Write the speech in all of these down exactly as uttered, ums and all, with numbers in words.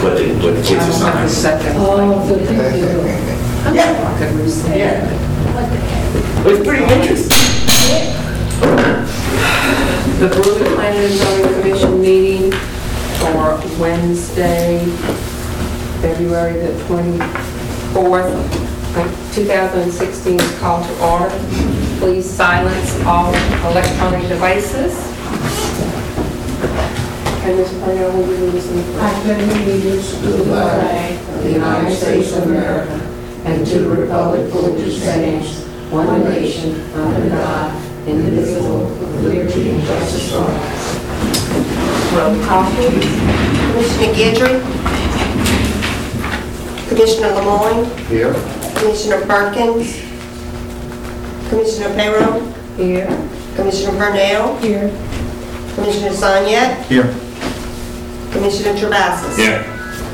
what the, what the kids are I don't have the signing. second. Oh, so thank you. I could resend it. It's pretty interesting. The Brewton Planning and Zoning Commission meeting for Wednesday, February the twenty-fourth, two thousand sixteen is called to order. Please silence all electronic devices. And Miz Parnell, will you listen? I pledge allegiance to the flag of the United States of America and to the republic for which it stands, one nation, under God, indivisible, with liberty and justice for all. Roll call, please. Commissioner Guidry. Commissioner Lemoyne. Here. Commissioner Perkins. Commissioner Perro. Here. Commissioner Purnell. Here. Commissioner Sanyet. Here. Commissioner Travassus. Yeah.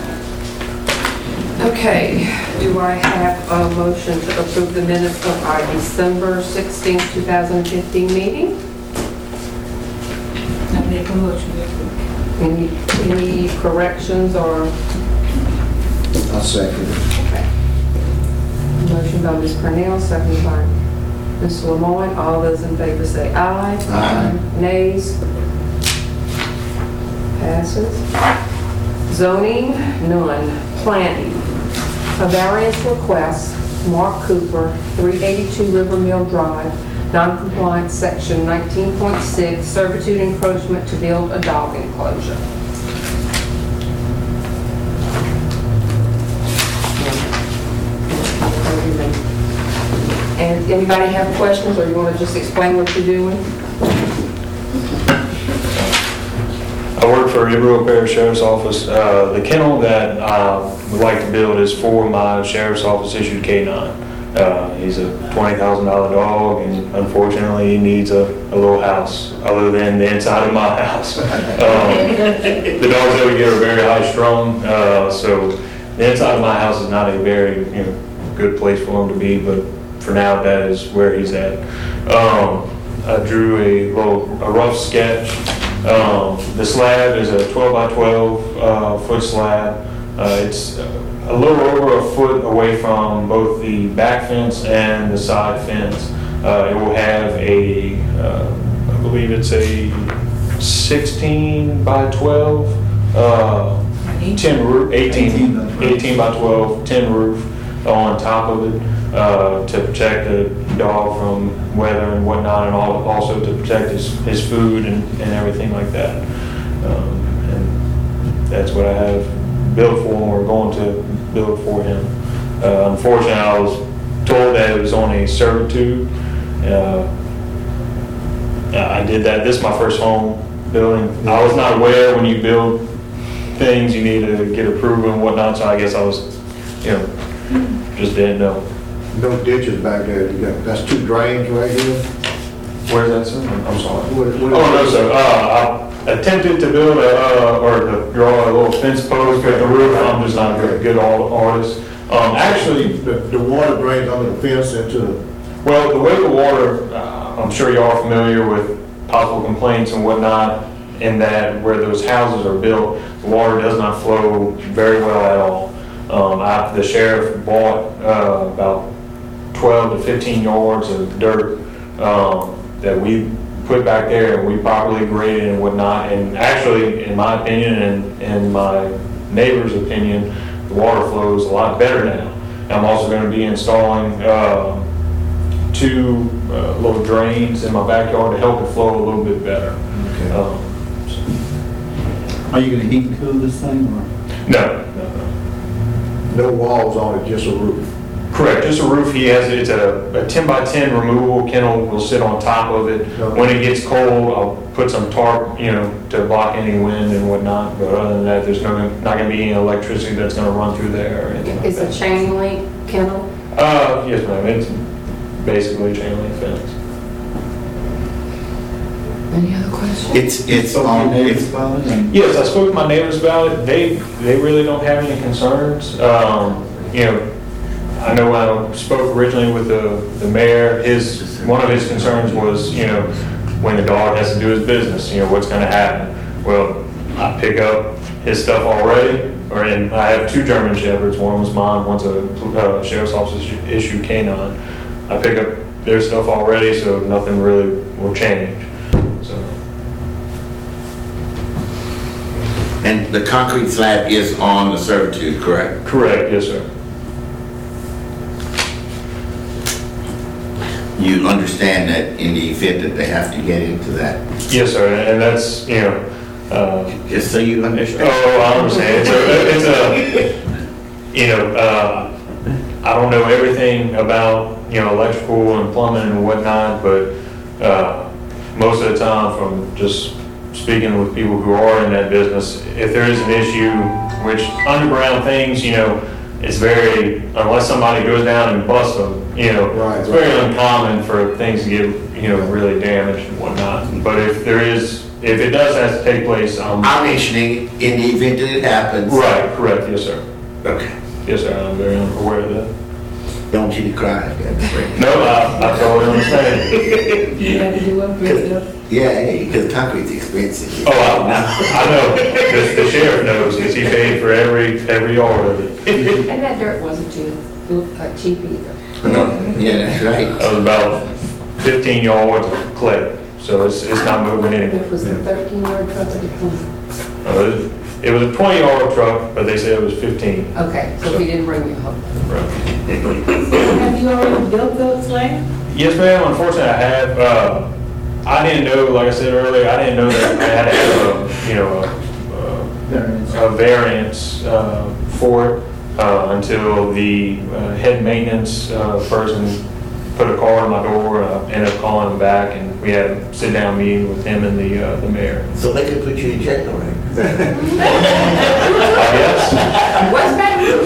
Okay, do I have a motion to approve the minutes of our December sixteenth, two thousand fifteen meeting? I make a motion to approve. Any, any corrections or? I'll second it. Okay. Motion by Miz Purnell, second by Miz Lemoyne. All those in favor say aye. Aye. Nays? Passes. Zoning, none. Planning. A variance request, Mark Cooper, three eighty-two River Mill Drive, non-compliant section nineteen point six, servitude encroachment to build a dog enclosure. And anybody have questions, or you want to just explain what you're doing? I work for Ybor Parish Sheriff's Office. Uh, The kennel that I would like to build is for my Sheriff's Office issued K nine. Uh, He's a twenty thousand dollar dog, and unfortunately, he needs a, a little house other than the inside of my house. Um, The dogs that we get are very high strung, uh, so the inside of my house is not a very, you know, good place for him to be, but for now, that is where he's at. Um, I drew a little, a rough sketch. Um, the slab is a twelve by twelve uh, foot slab. Uh, it's a little over a foot away from both the back fence and the side fence. Uh, it will have a, uh, I believe it's a sixteen by twelve, uh, tin roof, eighteen, eighteen by twelve tin roof on top of it uh, to protect the dog from weather and whatnot, and all, also to protect his, his food and, and everything like that. Um, and that's what I have built for him, or going to build for him. Uh, unfortunately, I was told that it was on a servitude. Uh, I did that. This is my first home building. I was not aware when you build things, you need to get approval and whatnot, so I guess I was, you know, just didn't know. No ditches back there. You got, that's two drains right here. Where's that, sir? I'm sorry. What- what- Oh, no, sir. Uh, I attempted to build a, uh, or to draw a little fence post with the roof. I'm just not a very good al- artist. Um, actually, The, the water drains under the fence into the, well, the way the water, uh, I'm sure you are familiar with possible complaints and whatnot, in that where those houses are built, the water does not flow very well at all. Um, I, the sheriff bought uh, about twelve to fifteen yards of dirt um, that we put back there, and we properly graded and whatnot. And actually, in my opinion and in my neighbor's opinion, the water flows a lot better now. I'm also going to be installing uh, two uh, little drains in my backyard to help it flow a little bit better. okay. Um, Are you gonna heat and cool this thing, or? no, no, no. No walls on it, just a roof. Correct, just a roof. He has, it's a, a ten by ten removable kennel, will sit on top of it. When it gets cold, I'll put some tarp, you know, to block any wind and whatnot, but other than that, there's no, not gonna be any electricity that's gonna run through there or anything like It's a that. chain link kennel. Uh, yes, ma'am, it's basically a chain link fence. Any other questions? It's, it's So on, your neighbors it's, about it, and Yes, I spoke to my neighbors about it. They, they really don't have any concerns. Um, you know, I know when I spoke originally with the, the mayor, his, one of his concerns was, you know, when the dog has to do his business, you know, what's gonna happen? Well, I pick up his stuff already, or in, I have two German Shepherds. One was mine, one's a uh, sheriff's office issue- issue canine. I pick up their stuff already, so nothing really will change. So, And the concrete slab is on the servitude, correct? correct, yes, sir. You understand that in the event that they have to get into that, Yes, sir, and that's, you know, uh, just so you understand. oh, I understand. It's a, it's a, you know, uh, I don't know everything about, you know, electrical and plumbing and whatnot, but, uh, most of the time from just speaking with people who are in that business, if there is an issue, which underground things, you know, it's very, unless somebody goes down and busts them, you know, Right, it's very right. uncommon for things to get, you know, really damaged and whatnot. But if there is, if it does have to take place, um, I'm mentioning in the event that it happens. right, correct, yes, sir. Okay. Yes, sir, I'm very aware of that. Don't you cry. That's right. No, I, I totally understand. You have to do upgrade stuff. Yeah, hey, because concrete's expensive. Oh, I, I know, the, the sheriff knows, because he paid for every, every yard of it. And that dirt wasn't too uh, cheap either. No, yeah, that's right. That was about fifteen yards of clay, so it's, it's not moving It anywhere. was the thirteen yard truck or the twenty? Uh, It was a twenty yard truck, but they said it was fifteen. Okay, so he didn't bring you home. Right. Have you already built those slabs? Yes, ma'am, unfortunately I have, uh, I didn't know, like I said earlier, I didn't know that I had to have a, you know, a, a variance uh, for it uh, until the uh, head maintenance uh, person put a call on my door. and I ended up calling him back, and we had a sit-down meeting with him and the, uh, the mayor. So they could put you in jail, right? I guess, What's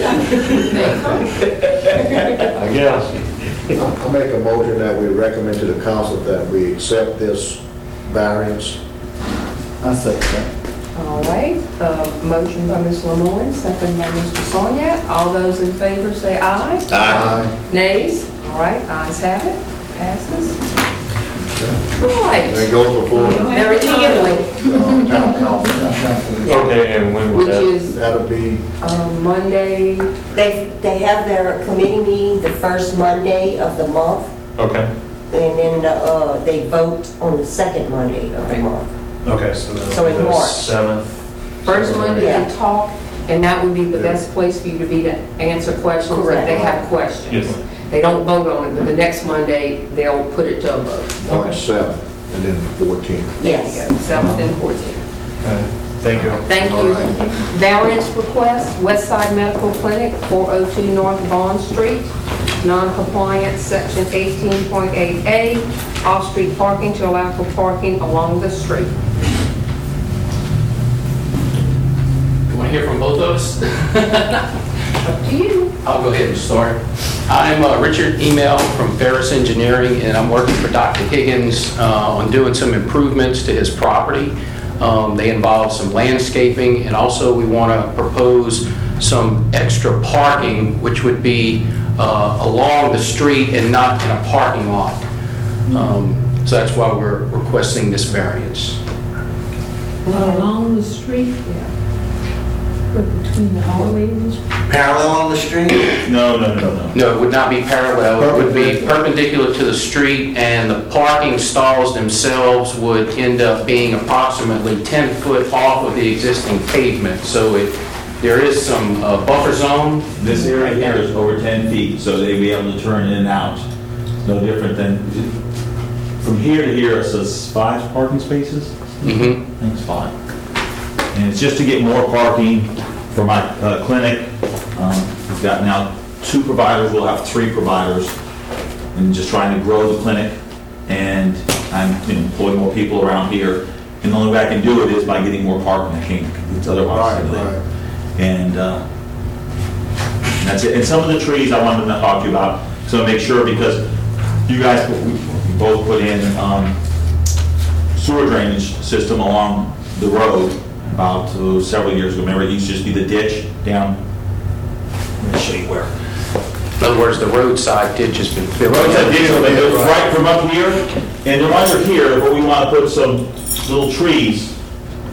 that? I guess. I'll make a motion that we recommend to the council that we accept this variance. I say that. All right, uh, motion by Miz Lemoyne, second by Mister Sonia. All those in favor say aye. Aye. Nays? All right, ayes have it, passes. All And it right, goes before very timely, uh, town council. Okay, and when was which that? is That'll be, uh, Monday, They, they have their committee meeting the first Monday of the month, Okay, and then, uh, they vote on the second Monday of the month. okay, so So in the March. seventh. first Monday Yeah. to talk, and that would be the best place for you to be to answer questions if they Correct. have questions. Yes. They don't vote on it, but the next Monday, they'll put it to a vote. March seventh and then fourteenth. Yes. Seventh and fourteenth. Okay, thank you. Thank you. Variance request, West Side Medical Clinic, four oh two North Bond Street, non-compliance, section eighteen point eight A, off-street parking to allow for parking along the street. You want to hear from both of us? Up to you. I'll go ahead and start. I'm uh, Richard Email from Ferris Engineering, and I'm working for Doctor Higgins uh, on doing some improvements to his property. Um, They involve some landscaping, and also we want to propose some extra parking, which would be uh, along the street and not in a parking lot. Um, So that's why we're requesting this variance. Along the street? Yeah. But between the hallways? Parallel on the street? No, no, no, no. No, it would not be parallel, it would be perpendicular to the street, and the parking stalls themselves would end up being approximately ten foot off of the existing pavement, so it, there is some uh, buffer zone. This area here is over ten feet, so they'd be able to turn in and out. It's no different than, from here to here, it says five parking spaces? Mhm. I think it's five. And it's just to get more parking for my uh, clinic. Um, We've got now two providers, we'll have three providers, and just trying to grow the clinic, and I'm, you know, employing more people around here. And the only way I can do it is by getting more parking, I can't, it's otherwise. Right, right. And uh, and that's it. And some of the trees I wanted to talk to you about, so make sure, because you guys, we we both put in um, sewer drainage system along the road about uh, several years ago. Remember, it used to just be the ditch down, let me show you where. In other words, the roadside ditch has been The filled. roadside ditch, it goes right from up here, and then under here, where we want to put some little trees,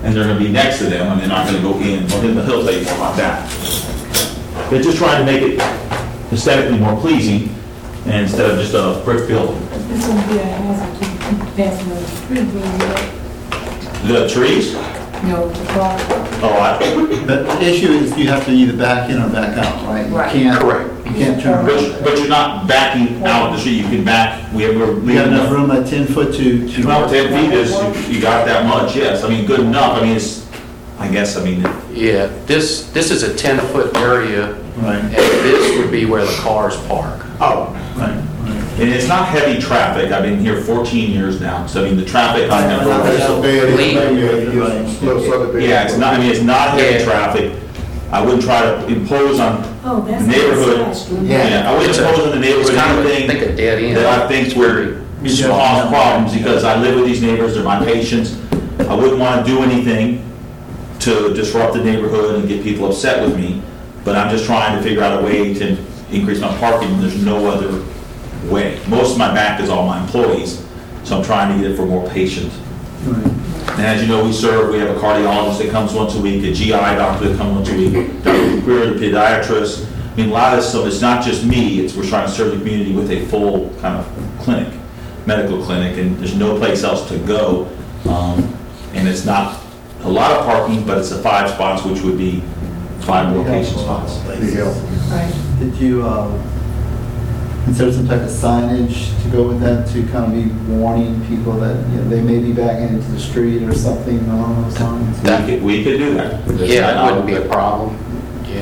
and they're gonna be next to them, and they're not gonna go in. Well, then he'll tell you more about that. They're just trying to make it aesthetically more pleasing, and instead of just a brick building. It's gonna be a hazard to passing on the street when The trees? you, know, the car. Oh, I, The issue is you have to either back in or back out, right? You Right. can't- Correct. You can't turn but, around. but you're not backing out the street, you can back, we have, we're We got leaving enough enough. room at ten foot to, to. Well, ten feet is, you- you got that much, yes, I mean, good enough, I mean, it's, I guess, I mean, Yeah, this, this is a ten-foot area, Right, and this would be where the cars park. oh, right, right. and it's not heavy traffic, I've been here fourteen years now, so I mean, the traffic, I It's never. a bad, Lead. it's a little southern. Yeah, it's not, I mean, it's not heavy Yeah. traffic, I wouldn't try to impose on, Oh, that's. Neighborhood. the side street. yeah, I wouldn't It's a- impose on the It's neighborhood kind of, I think, anything a dead end. that I think would Yeah. cause problems, because I live with these neighbors, they're my patients. I wouldn't want to do anything to disrupt the neighborhood and get people upset with me, but I'm just trying to figure out a way to increase my parking, and there's no other way. Most of my back is all my employees, so I'm trying to get it for more patients. Right. And as you know, we serve, we have a cardiologist that comes once a week, a G I doctor that comes once a week, Doctor McQuarrie, the pediatrist. I mean, a lot of this stuff, it's not just me, it's, we're trying to serve the community with a full kind of clinic, medical clinic, and there's no place else to go. Um, And it's not a lot of parking, but it's the five spots, which would be five more patient spots. Big help. Right. Did you, uh, consider some type of signage to go with that, to kind of be warning people that, you know, they may be backing into the street or something along those lines? We could, we could do that. Yeah, it wouldn't be a problem, yeah.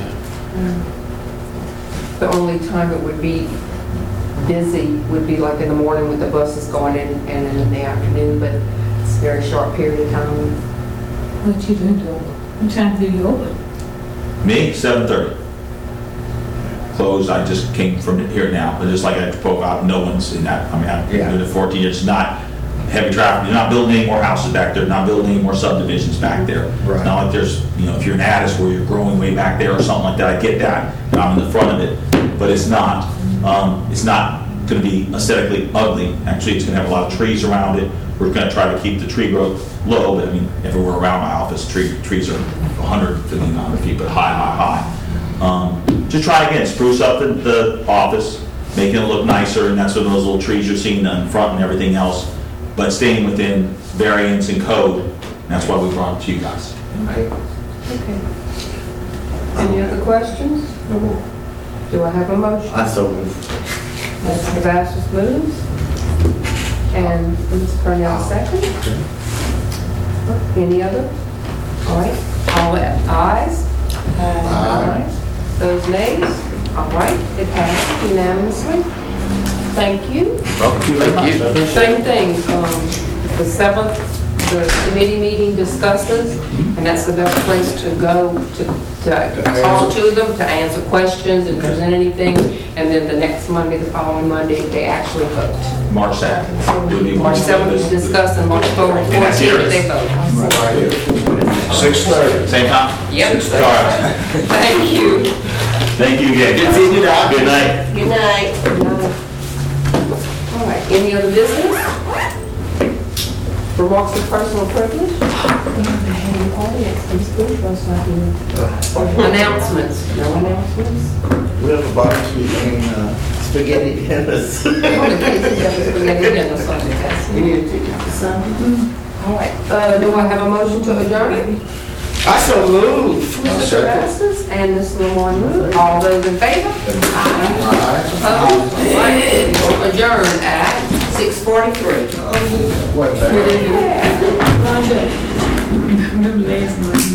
The only time it would be busy would be like in the morning with the buses going in and then in the afternoon, but it's a very short period of time. What you doing, though? What time do you open? Me, seven thirty. Closed, I just came from here now, but just like I spoke out, no one's in that, I mean, I've been doing it fourteen years, it's not heavy traffic, you're not building any more houses back there, not building any more subdivisions back there. Right. It's not like there's, you know, if you're in Addis where you're growing way back there or something like that, I get that, and I'm in the front of it, but it's not, um, it's not gonna be aesthetically ugly, actually, it's gonna have a lot of trees around it, we're gonna try to keep the tree growth low, but I mean, everywhere around my office, tree, trees are one hundred, fifty, one hundred feet, but high, high, high. Um, Just try again, spruce up the, the office, making it look nicer, and that's what those little trees you're seeing in front and everything else, but staying within variance and code, and that's why we brought it to you guys. Okay. Any other questions? Do I have a motion? I so move. Mister Vassos moves. And Mister Cornell second. Any other? All right, all ayes? Aye. Those nays? All right, it passed unanimously. Thank you. Thank you. Same thing, um, the seventh, the committee meeting discusses, and that's the best place to go to, to talk to them, to answer questions and present anything, and then the next Monday, the following Monday, they actually vote. March second. March seventh is discussed, and March fourteenth, that's yours. they vote. Six thirty. Same time? Yep. All right. Thank you. Thank you again. Good seeing you, Doc. Good night. Good night. All right, any other business? Remarks of personal privilege? Announcements? No announcements? We have a barbecue and uh, spaghetti dinners. Oh, the kids have spaghetti dinner Sunday, that's it. All right, uh, do I have a motion to adjourn? I so move. Mister Vassos and Miz Lamar move. All those in favor? Aye. Opposed? All right, we'll adjourn at six forty-three. What, man? Remember last month?